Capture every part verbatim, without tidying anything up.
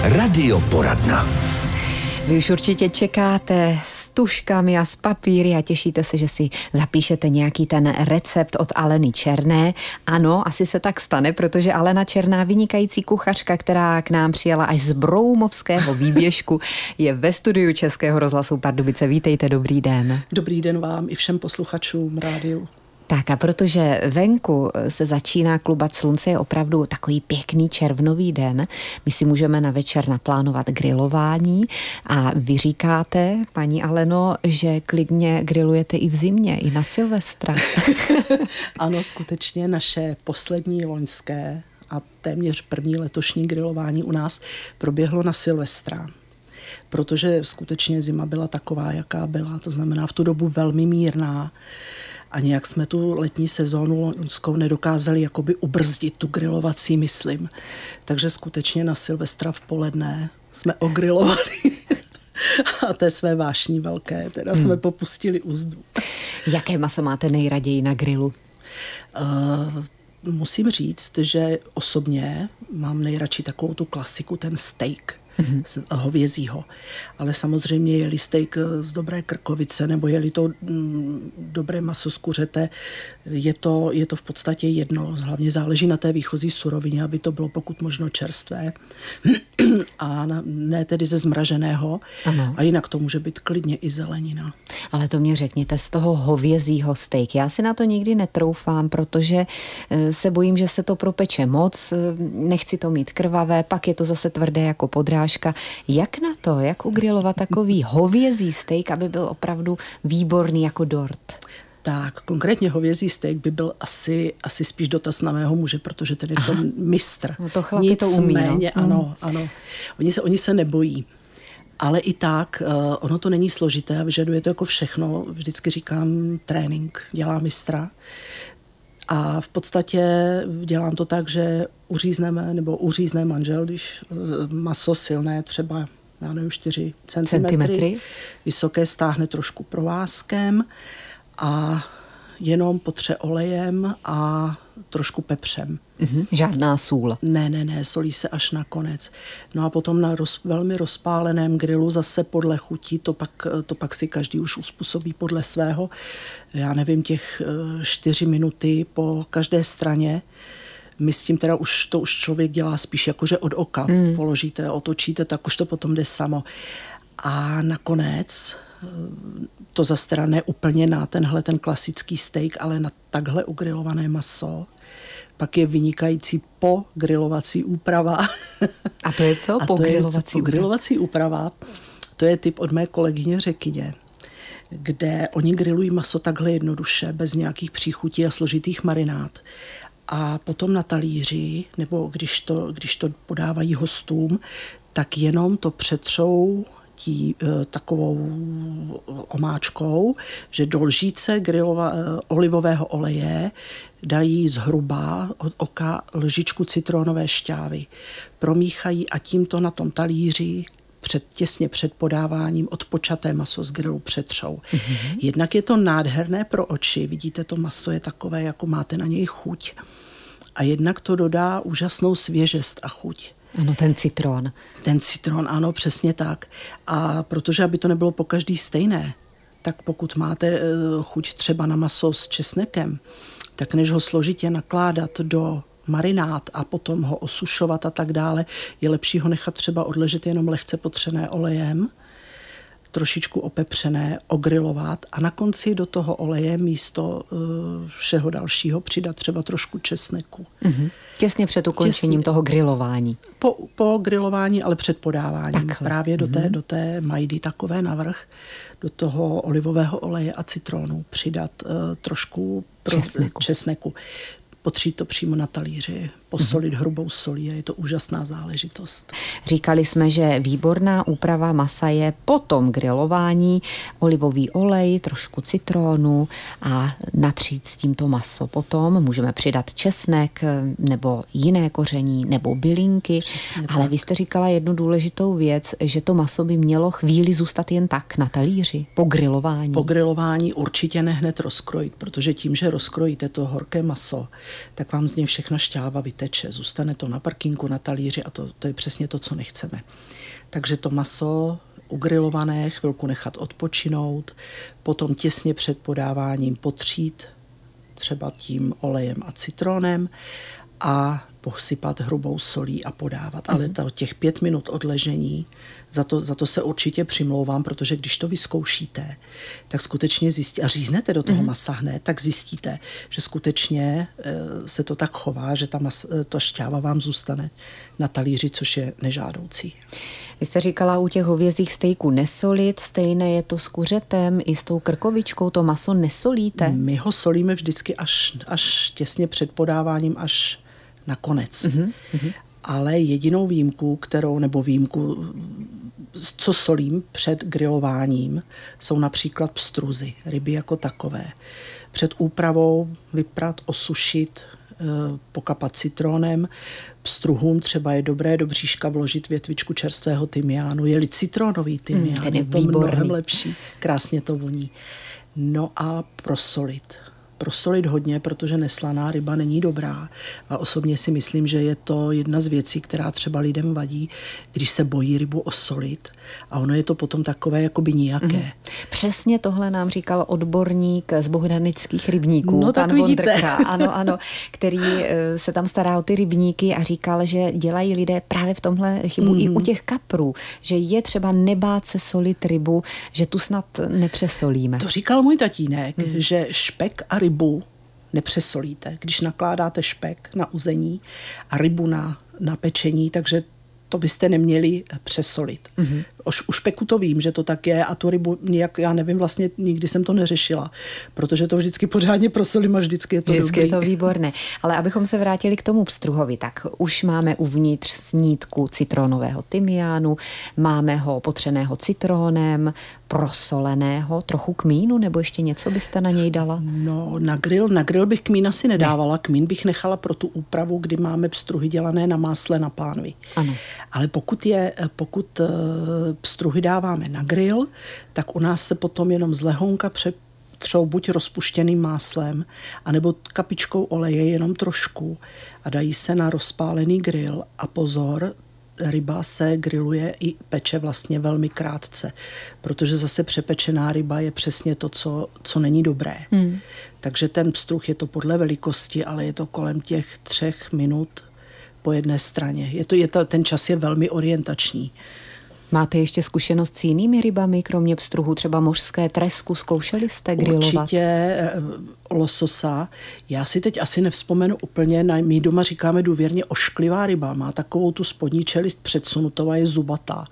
Radioporadna. Vy už určitě čekáte s tužkami a s papíry a těšíte se, že si zapíšete nějaký ten recept od Aleny Černé. Ano, asi se tak stane, protože Alena Černá, vynikající kuchařka, která k nám přijela až z Broumovského výběžku, je ve studiu Českého rozhlasu Pardubice. Vítejte, dobrý den. Dobrý den vám i všem posluchačům rádiu. Tak a protože venku se začíná klubat slunce, je opravdu takový pěkný červnový den. My si můžeme na večer naplánovat grilování a vy říkáte, paní Aleno, že klidně grilujete i v zimě, i na Silvestra. Ano, skutečně naše poslední loňské a téměř první letošní grilování u nás proběhlo na Silvestra. Protože skutečně zima byla taková, jaká byla, to znamená v tu dobu velmi mírná. A nějak jsme tu letní sezónu loňskou nedokázali jakoby ubrzdit tu grilovací, myslím. Takže skutečně na Silvestra v poledne jsme ogrilovali a té své vášní velké, teda hmm. jsme popustili uzdu. Jaké maso máte nejraději na grilu? Uh, musím říct, že osobně mám nejradši takovou tu klasiku, ten steak. Mm-hmm. Z hovězího. Ale samozřejmě je-li steak z dobré krkovice nebo je-li to mm, dobré maso z kuřete, je to, je to v podstatě jedno. Hlavně záleží na té výchozí surovině, aby to bylo pokud možno čerstvé. A ne tedy ze zmraženého. Ano. A jinak to může být klidně i zelenina. Ale to mě řekněte, z toho hovězího steak. Já si na to nikdy netroufám, protože se bojím, že se to propeče moc. Nechci to mít krvavé, pak je to zase tvrdé jako podrážka. Jak na to, jak ugrilovat takový hovězí steak, aby byl opravdu výborný jako dort? Tak, konkrétně hovězí steak by byl asi, asi spíš dotaz na mého muže, protože ten je v tom mistr. No to chlapi to umí, no. ano, ano. Oni se, oni se nebojí. Ale i tak, uh, ono to není složité a vyžaduje to jako všechno. Vždycky říkám trénink, dělá mistra. A v podstatě dělám to tak, že uřízneme, nebo uřízne manžel, když maso silné, třeba, já nevím, čtyři centimetry, centimetry, vysoké, stáhne trošku provázkem a jenom potře olejem a trošku pepřem. Mm-hmm. Žádná sůl. Ne, ne, ne, solí se až na konec. No a potom na roz, velmi rozpáleném grilu zase podle chutí, to pak, to pak si každý už uspůsobí podle svého. Já nevím, těch čtyři minuty po každé straně. My s tím teda už to už člověk dělá spíš jakože od oka. Mm. Položíte, otočíte, tak už to potom jde samo. A nakonec to zase teda ne úplně na tenhle ten klasický steak, ale na takhle ugrilované maso. Pak je vynikající pogrilovací úprava. A to je co? Pogrilovací úprava? Pogrilovací úprava. To je tip od mé kolegyně Řekyně, kde oni grilují maso takhle jednoduše, bez nějakých příchutí a složitých marinád. A potom na talíři, nebo když to, když to podávají hostům, tak jenom to přetřou tí, takovou omáčkou, že do lžíce grilova, olivového oleje dají zhruba od oka lžičku citronové šťávy. Promíchají a tímto na tom talíři před, těsně před podáváním odpočaté maso z grilu přetřou. Mm-hmm. Jednak je to nádherné pro oči, vidíte, to maso je takové, jako máte na něj chuť. A jednak to dodá úžasnou svěžest a chuť. Ano, ten citron. Ten citron, ano, přesně tak. A protože, aby to nebylo pokaždý stejné, tak pokud máte chuť třeba na maso s česnekem, tak než ho složitě nakládat do marinád a potom ho osušovat a tak dále, je lepší ho nechat třeba odležet jenom lehce potřené olejem, trošičku opepřené, ogrilovat a na konci do toho oleje místo uh, všeho dalšího přidat třeba trošku česneku. Mm-hmm. Těsně před ukončením Těsně. toho grilování. Po, po grilování, ale před podáváním. Takhle. Právě do, mm-hmm. té, do té majdy takové navrch, do toho olivového oleje a citronu přidat uh, trošku česneku. Pro, česneku. Potřít to přímo na talíři, posolit mm-hmm. hrubou solí a je to úžasná záležitost. Říkali jsme, že výborná úprava masa je po tom grilování olivový olej, trošku citronu a natřít s tímto maso. Potom můžeme přidat česnek nebo jiné koření nebo bylinky, přesně ale tak. Vy jste říkala jednu důležitou věc, že to maso by mělo chvíli zůstat jen tak na talíři po grilování. Po grilování určitě ne hned rozkrojit, protože tím, že rozkrojíte to horké maso, tak vám z něj všechna šťáva vyteče. Zůstane to na prkínku, na talíři a to, to je přesně to, co nechceme. Takže to maso ugrilované chvilku nechat odpočinout, potom těsně před podáváním potřít třeba tím olejem a citronem a posypat hrubou solí a podávat. Mm. Ale to, těch pět minut odležení, za to, za to se určitě přimlouvám, protože když to vyzkoušíte, tak skutečně zjistíte, a říznete do toho mm. masa hned, tak zjistíte, že skutečně se to tak chová, že ta, mas, ta šťáva vám zůstane na talíři, což je nežádoucí. Vy jste říkala u těch hovězích stejků nesolit, stejné je to s kuřetem i s tou krkovičkou, to maso nesolíte? My ho solíme vždycky až, až těsně před podáváním, až na konec. Mm-hmm. Ale jedinou výjimku, kterou, nebo výjimku, co solím před grilováním, jsou například pstruzy, ryby jako takové. Před úpravou vyprat, osušit, pokapat citronem. Pstruhům třeba je dobré do bříška vložit větvičku čerstvého tymiánu. Je-li citronový tymián, mm, ten je, je to výborný. Mnohem lepší. Krásně to voní. No a prosolit. Prosolit hodně, protože neslaná ryba není dobrá. A osobně si myslím, že je to jedna z věcí, která třeba lidem vadí, když se bojí rybu osolit. A ono je to potom takové jakoby nijaké. Mm. Přesně tohle nám říkal odborník z bohdanických rybníků. No tak vidíte. Ano, ano, který se tam stará o ty rybníky a říkal, že dělají lidé právě v tomhle chybu mm. i u těch kaprů. Že je třeba nebát se solit rybu, že tu snad nepřesolíme. To říkal můj tatínek, mm. že špek a rybu nepřesolíte. Když nakládáte špek na uzení a rybu na, na pečení, takže to byste neměli přesolit. Mm-hmm. U špeku to vím, že to tak je a tu rybu nějak, já nevím, vlastně nikdy jsem to neřešila, protože to vždycky pořádně prosolím a vždycky je to vždycky dobrý. je to výborné. Ale abychom se vrátili k tomu pstruhovi, tak už máme uvnitř snídku citronového tymiánu, máme ho potřeného citrónem, prosoleného, trochu kmínu, nebo ještě něco byste na něj dala? No, na grill, na grill bych kmín asi nedávala. Ne. Kmín bych nechala pro tu úpravu, kdy máme pstruhy dělané na másle na pánvi. Ano. Ale pokud je, pokud pstruhy dáváme na grill, tak u nás se potom jenom z lehonka přetřou buď rozpuštěným máslem, anebo kapičkou oleje jenom trošku a dají se na rozpálený grill. A pozor, ryba se grilluje i peče vlastně velmi krátce, protože zase přepečená ryba je přesně to, co, co není dobré. Hmm. Takže ten pstruh je to podle velikosti, ale je to kolem těch třech minut po jedné straně. Je to, je to, ten čas je velmi orientační. Máte ještě zkušenost s jinými rybami, kromě pstruhu, třeba mořské tresku? Zkoušeli jste grilovat? Určitě lososa. Já si teď asi nevzpomenu úplně, my doma říkáme důvěrně ošklivá ryba. Má takovou tu spodní čelist předsunutou a je zubatá.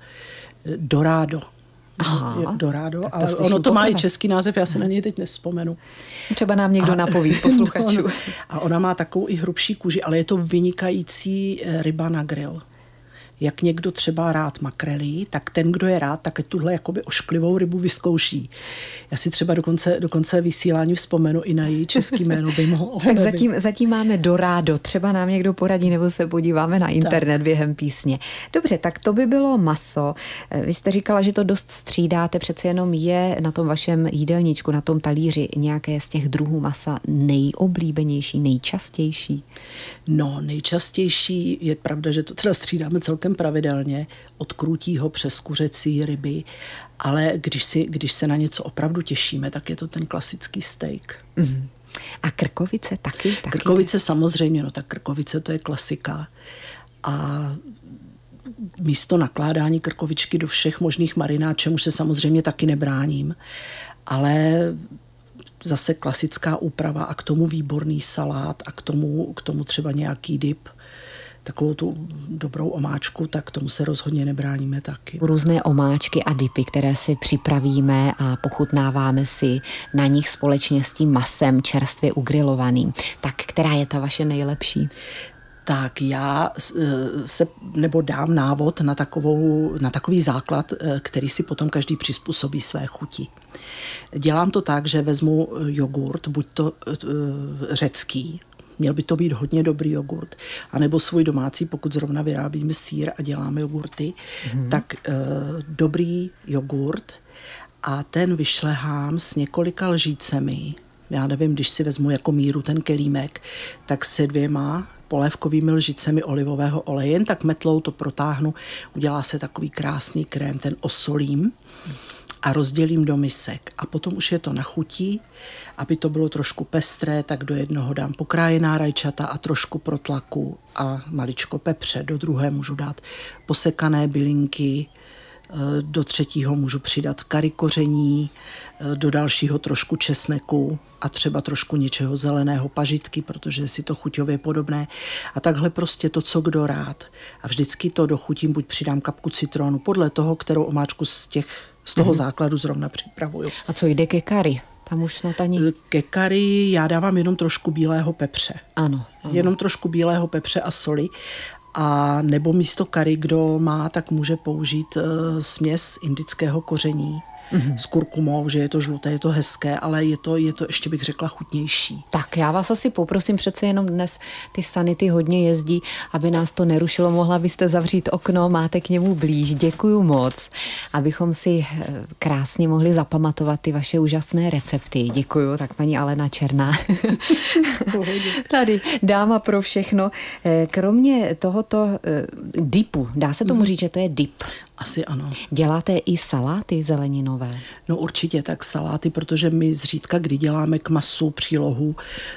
Dorado. Aha, Dorado, ale ono to má i český název, já se na něj teď nevzpomenu. Třeba nám někdo a, napoví z posluchačů. No, no. A ona má takovou i hrubší kůži, ale je to vynikající ryba na grill. Jak někdo třeba rád makrelí, tak ten, kdo je rád, tak tuhle jakoby ošklivou rybu vyzkouší. Já si třeba dokonce, dokonce vysílání vzpomenu i na její český jméno by mohl. Tak zatím, zatím máme Dorado. Třeba nám někdo poradí, nebo se podíváme na internet tak. Během písně. Dobře, tak to by bylo maso. Vy jste říkala, že to dost střídáte, přece jenom je na tom vašem jídelníčku, na tom talíři nějaké z těch druhů masa nejoblíbenější, nejčastější? No, nejčastější je pravda, že to teda střídáme celkem pravidelně od krutího přes kuřecí ryby, ale když, si, když se na něco opravdu těšíme, tak je to ten klasický steak. Mm. A krkovice taky? taky? Krkovice samozřejmě, no tak krkovice to je klasika. A místo nakládání krkovičky do všech možných marinát, čemuž se samozřejmě taky nebráním, ale zase klasická úprava a k tomu výborný salát a k tomu, k tomu třeba nějaký dip, takovou tu dobrou omáčku, tak tomu se rozhodně nebráníme taky. Různé omáčky a dipy, které si připravíme a pochutnáváme si na nich společně s tím masem čerstvě ugrilovaným. Tak která je ta vaše nejlepší? Tak já se nebo dám návod na, takovou, na takový základ, který si potom každý přizpůsobí své chuti. Dělám to tak, že vezmu jogurt, buď to řecký, měl by to být hodně dobrý jogurt, anebo svůj domácí, pokud zrovna vyrábíme sýr a děláme jogurty, mm. tak e, dobrý jogurt a ten vyšlehám s několika lžícemi já nevím, když si vezmu jako míru ten kelímek, tak se dvěma polévkovými lžicemi olivového oleje, jen tak metlou to protáhnu, udělá se takový krásný krém, ten osolím a rozdělím do misek. A potom už je to na chutí, aby to bylo trošku pestré, tak do jednoho dám pokrájená rajčata a trošku protlaku a maličko pepře. Do druhé můžu dát posekané bylinky, do třetího můžu přidat kari koření, do dalšího trošku česneku a třeba trošku něčeho zeleného, pažitky, protože je si to chuťově podobné. A takhle prostě to, co kdo rád. A vždycky to dochutím, buď přidám kapku citronu, podle toho, kterou omáčku z, těch, z toho mm. základu zrovna připravuju. A co jde ke kari? Tam už snad ani... Ke kari já dávám jenom trošku bílého pepře. Ano, ano. Jenom trošku bílého pepře a soli. A nebo místo kari, kdo má, tak může použít uh, směs indického koření mm-hmm. s kurkumou, že je to žluté, je to hezké, ale je to, je to ještě bych řekla chutnější. Tak já vás asi poprosím, přece jenom dnes ty sanity hodně jezdí, aby nás to nerušilo. Mohla byste zavřít okno, máte k němu blíž. Děkuju moc, abychom si krásně mohli zapamatovat ty vaše úžasné recepty. Děkuju, tak paní Alena Černá. Tady dáma pro všechno. Kromě tohoto dipu, dá se tomu říct, že to je dip? Asi ano. Děláte i saláty zeleninové? No určitě tak saláty, protože my zřídka, kdy děláme k masu přílohu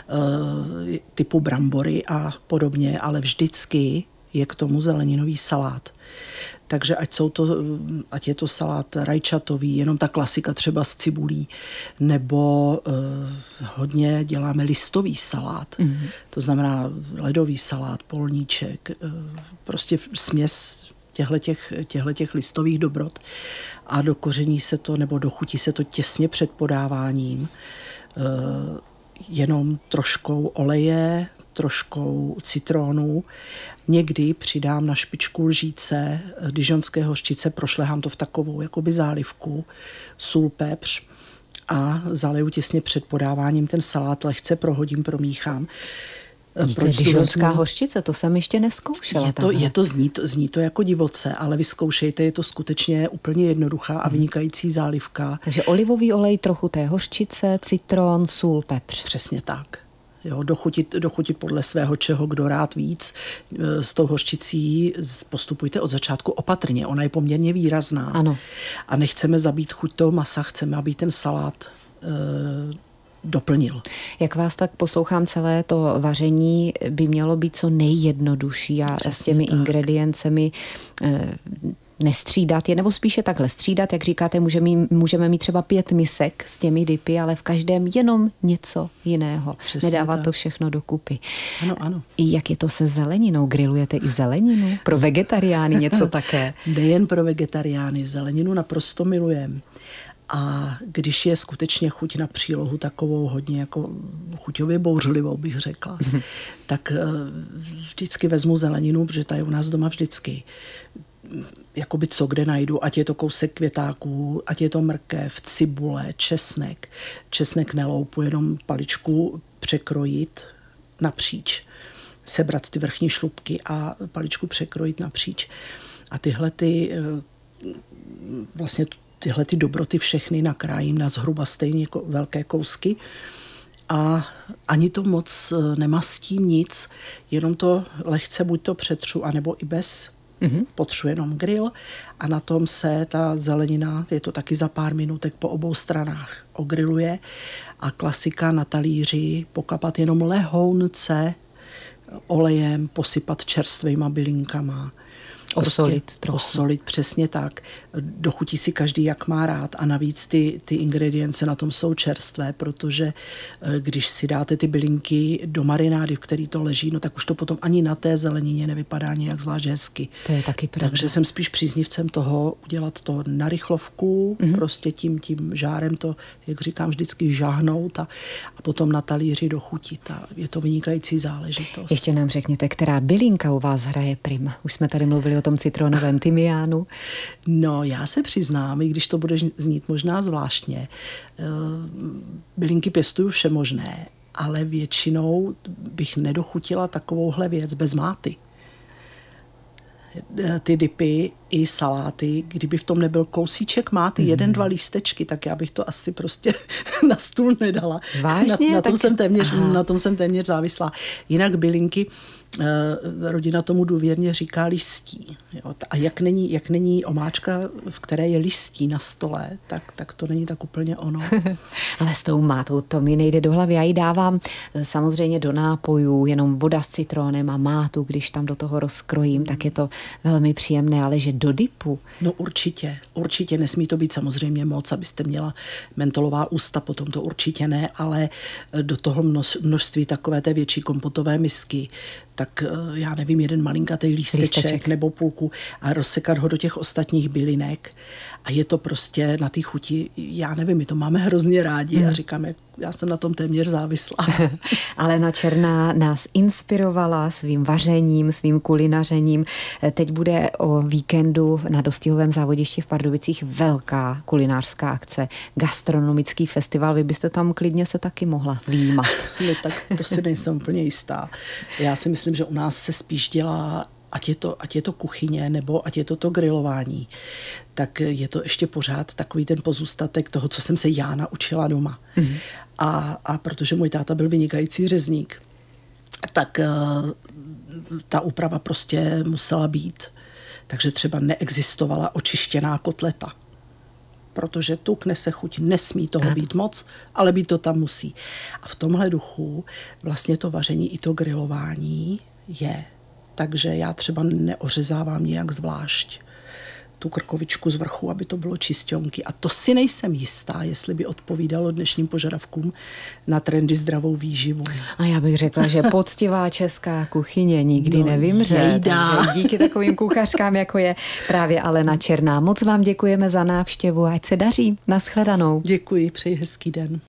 e, typu brambory a podobně, ale vždycky je k tomu zeleninový salát. Takže ať, jsou to, ať je to salát rajčatový, jenom ta klasika třeba s cibulí, nebo e, hodně děláme listový salát. Mm-hmm. To znamená ledový salát, polníček, e, prostě směs těchto těch listových dobrot a do koření se to, nebo do chutí se to těsně před podáváním. E, jenom troškou oleje, troškou citronu. Někdy přidám na špičku lžíce dižonské hořčice, prošlehám to v takovou jakoby zálivku, sůl, pepř a zaleju těsně před podáváním ten salát, lehce prohodím, promíchám. Proč dižonská hořčice, to jsem ještě neskoušela. Je to, je to, zní, to, zní to jako divoce, ale vyzkoušejte, je to skutečně úplně jednoduchá a vynikající zálivka. Takže olivový olej, trochu té hořčice, citron, sůl, pepř. Přesně tak. Jo, dochutit, dochutit podle svého, čeho kdo rád víc. S tou hořčicí postupujte od začátku opatrně, ona je poměrně výrazná. Ano. A nechceme zabít chuť toho masa, chceme, aby ten salát e, doplnil. Jak vás tak poslouchám, celé to vaření by mělo být co nejjednodušší a přesně s těmi tak. ingrediencemi e, nestřídat je, nebo spíše takhle střídat, jak říkáte, můžeme, můžeme mít třeba pět misek s těmi dipy, ale v každém jenom něco jiného. Přesně Nedávat tak. to všechno dokupy. Ano, ano. I jak je to se zeleninou? Grillujete i zeleninu? Pro vegetariány něco také? Nejen pro vegetariány, zeleninu naprosto milujeme. A když je skutečně chuť na přílohu takovou hodně jako chuťově bouřlivou, bych řekla, tak vždycky vezmu zeleninu, protože ta je u nás doma vždycky. Jakoby co kde najdu, ať je to kousek květáků, ať je to mrkev, cibule, česnek. Česnek neloupu, jenom paličku překrojit napříč. Sebrat ty vrchní šlupky a paličku překrojit napříč. A tyhle ty vlastně tyhle ty dobroty všechny nakrájím na zhruba stejně velké kousky a ani to moc nemastím nic, jenom to lehce buď to přetřu, anebo i bez. Mm-hmm. Potřu jenom grill a na tom se ta zelenina, je to taky za pár minutek po obou stranách, ogriluje a klasika na talíři pokapat jenom lehounce olejem, posypat čerstvýma bylinkama. Osolit prostě trochu. Osolit, přesně tak. Dochutí si každý, jak má rád a navíc ty, ty ingredience na tom jsou čerstvé, protože když si dáte ty bylinky do marinády, v který to leží, no tak už to potom ani na té zelenině nevypadá nějak zvlášť hezky. To je taky pravda. Takže jsem spíš příznivcem toho udělat to na rychlovku, mm-hmm. prostě tím, tím žárem to, jak říkám, vždycky žáhnout a, a potom na talíři dochutit. A je to vynikající záležitost. Ještě nám řekněte, která bylinka u vás hraje prim? Už jsme tady mluvili o tom citronovém tymiánu. No, já se přiznám, i když to bude znít možná zvláštně, bylinky pěstuju všemožné, ale většinou bych nedochutila takovouhle věc bez máty. Ty dipy i saláty. Kdyby v tom nebyl kousíček máty, mm. jeden, dva lístečky, tak já bych to asi prostě na stůl nedala. Vážně? Na, na, tom, tak... jsem téměř, na tom jsem téměř závislá. Jinak bylinky, rodina tomu důvěrně říká listí. Jo. A jak není, jak není omáčka, v které je listí na stole, tak, tak to není tak úplně ono. Ale s tou mátou to mi nejde do hlavy. Já ji dávám samozřejmě do nápojů, jenom voda s citrónem a mátu, když tam do toho rozkrojím, tak je to velmi příjemné, ale že do dipu. No určitě, určitě nesmí to být samozřejmě moc, abyste měla mentolová ústa, potom to určitě ne, ale do toho množství takové té větší kompotové misky, tak já nevím, jeden malinkatý lísteček, lísteček nebo půlku a rozsekat ho do těch ostatních bylinek. A je to prostě na té chuti, já nevím, my to máme hrozně rádi hmm. a říkáme, já jsem na tom téměř závislá. Alena Černá nás inspirovala svým vařením, svým kulinařením. Teď bude o víkendu na dostihovém závodišti v Pardubicích velká kulinářská akce, gastronomický festival. Vy byste tam klidně se taky mohla vyjímat. No tak to si nejsem úplně jistá. Já si myslím, že u nás se spíš dělá ať je to, ať je to kuchyně, nebo ať je to to grilování, tak je to ještě pořád takový ten pozůstatek toho, co jsem se já naučila doma. Mm-hmm. A, a protože můj táta byl vynikající řezník, tak uh, ta úprava prostě musela být. Takže třeba neexistovala očištěná kotleta, protože tuk nese chuť, nesmí toho být moc, ale být to tam musí. A v tomhle duchu vlastně to vaření i to grilování je. Takže já třeba neořezávám nějak zvlášť tu krkovičku z vrchu, aby to bylo čistionky. A to si nejsem jistá, jestli by odpovídalo dnešním požadavkům na trendy zdravou výživu. A já bych řekla, že poctivá česká kuchyně nikdy no, nevymře. Takže díky takovým kuchařkám, jako je právě Alena Černá. Moc vám děkujeme za návštěvu, ať se daří. Naschledanou. Děkuji, přeji hezký den.